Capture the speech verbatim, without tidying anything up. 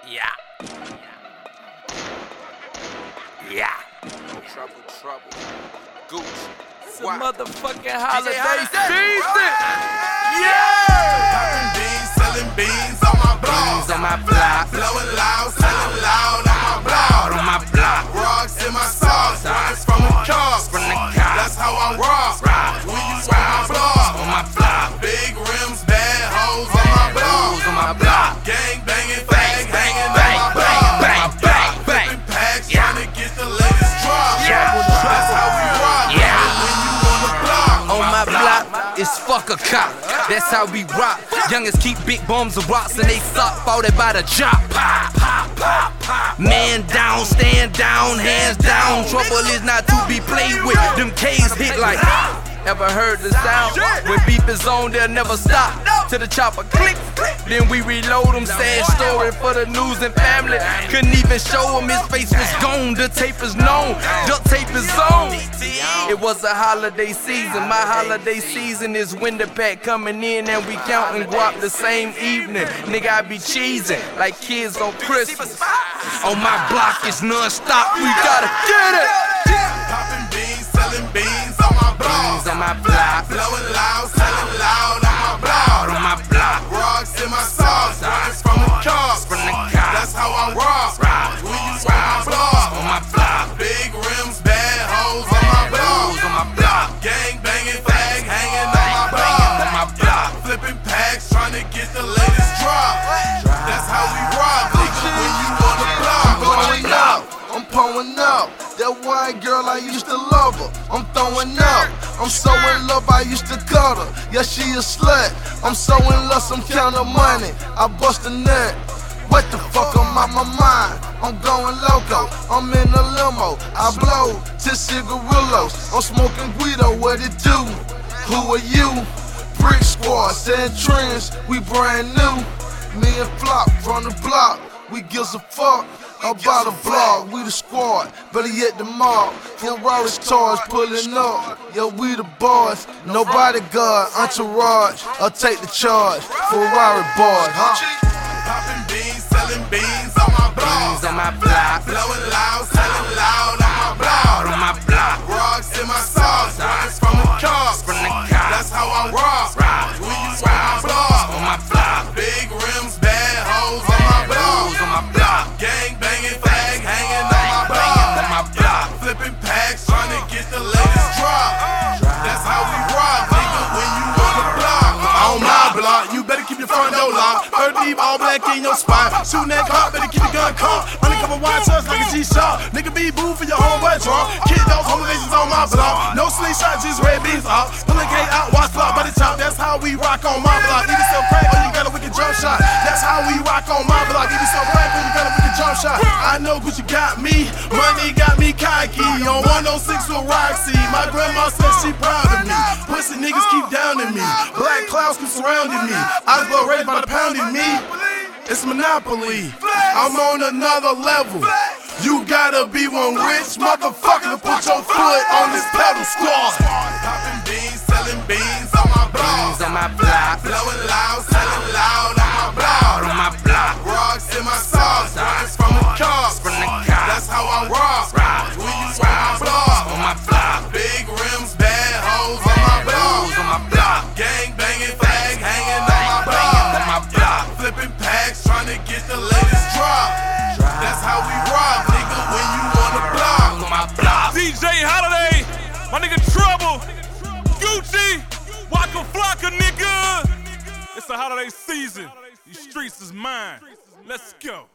Yeah. Yeah. Trouble, trouble. Gucci. It's a motherfucking holiday Holiday. season. Yeah! Popping beans, selling beans on my block. Beans on my block. Blowing loud, selling loud on my block. On my block. Rocks in my socks. Rocks from the cars. From the cars. That's how I rock. Rock. When you on my block. On my block. Big rims, bad hoes on my block. Hoes on my block. Gang banging, fag hanging on Bang, my bang, block. bang, bang, bang. Flipping packs, Yeah. trying to get the latest drop. Yeah. That's how we rock. Yeah. When you on the block. On my block, it's fuck a cop. That's how we rock. Youngest keep big bombs of rocks and they suck, fought it by the chop. Pop, pop, pop, pop. Man down, stand down, hands down. Trouble is not to be played with. Them K's hit like. Ever heard the sound? When beef is on, they'll never stop. Till the chopper click, then we reload them. Sad story for the news and family. Couldn't even show him, his face was gone. The tape is known, duct tape is on. It was a holiday season. My holiday season is winter pack coming in and we counting guap the same evening. Nigga, I be cheesing like kids on Christmas. On my block, it's non-stop. We gotta get it. Popping beans, selling beans on my block. Beans on my block. Blowing loud, selling loud on my block. On my block. Rocks in my socks. Rocks from the cars. From the cars. That's how I rock. Rock. When you on my block. On my block. Big rims, bad hoes on my block. Hoes on my block. Gang banging, fag hanging on my block. On my block. Flipping packs, trying to get the latest drop. That's how we rock, nigga. When you on the block. I'm going up, I'm pulling up. That white girl, I used to love her. I'm throwing up. I'm so in love, I used to cut her. Yeah, she a slut. I'm so in love, some kind of money. I bust a nut. What the fuck, I'm out my mind. I'm going loco. I'm in a limo. I blow to cigarillos. I'm smoking Guido, what it do? Who are you? Brick Squad, San Trends, we brand new. Me and Flop from the block. We gives a fuck about a vlog, we the squad, better yet the mob. Ferrari's toys pulling up, yo, we the boys. Nobody guard, entourage, I'll take the charge. Ferrari boy, huh? Popping beans, selling beans on my block. Beans on my block. Blowing loud, selling loud on my block. On my block. Rocks in my socks. Rocks from the cars. From the cars. That's how I rock. Rock. When you on my block. On my block. Big rims, bad hoes on my block. Hoes on my block. Gang banging, fag hanging on my block. On my block. Flipping packs, trying to get the latest drop. That's how we rock, nigga. When you on the block. On my block, you better keep your front door locked. Heard deep, all black in your spot. Shooting that cop, better keep the gun caught. Undercover wide shots like a G-Shot. Nigga be boo for your homeboy draw. Kid those motivations on my block. No slingshot, just red beans off. Pulling K out, watch flop by the top. That's how we rock on my block. Even so crack, or you got a wicked jump shot. That's how we rock on my block. Even so crack, or you got a wicked jump shot. I know Gucci got me. Money got me cocky. On one oh six with Roxy. My grandma said she proud of me. Pussy niggas keep downing me. Black clouds keep surrounding me. I was blow ready by the pounding me. It's Monopoly. I'm on another level. You gotta be one rich motherfucker to put your foot on this pedal squad. Popping beans, selling beans on my block. Beans on my block. Blowing loud, selling loud on my block. On my block. Rocks in my socks. Rocks from the cars. From the cars. That's how I rock. Rock. When you on my block. On my block. Big rims, bad hoes on my block. Hoes on my block. Gang banging, fag hanging on my block. On my block. Flipping packs, trying to get the latest drop. That's how we rock, nigga, when you on the block. On my block. D J Holiday, my nigga Trouble, Gucci, Waka Flocka, nigga. It's the holiday season. These streets is mine. Let's go.